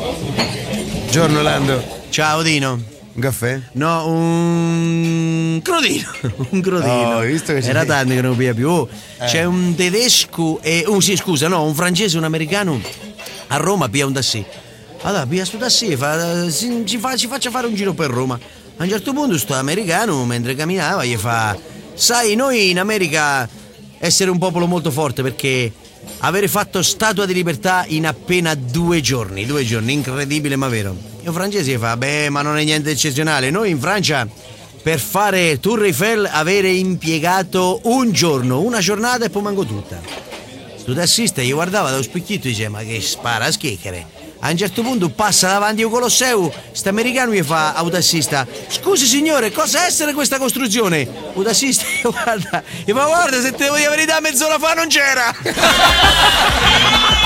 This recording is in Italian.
Buongiorno Lando. Ciao Dino. Un caffè? No, un crodino. Un crodino. Oh, visto che era tanto che non pia più. C'è un tedesco e un francese e un americano a Roma pia un taxi. Allora pia sto taxi ci faccia fare un giro per Roma. A un certo punto sto americano mentre camminava gli fa: sai, noi in America essere un popolo molto forte perché avere fatto statua di libertà in appena 2 giorni, incredibile ma vero. E un francese gli fa: beh, ma non è niente eccezionale, noi in Francia per fare Tour Eiffel avere impiegato un giorno, una giornata e poi manco tutta. Sto tassista gli guardava dallo specchietto e dice: ma che spara schicchere. A un certo punto passa davanti al Colosseo, st'americano gli fa al tassista: scusi signore, cosa essere questa costruzione? Il tassista gli fa: guarda, se te devo dire la verità, mezz'ora fa non c'era.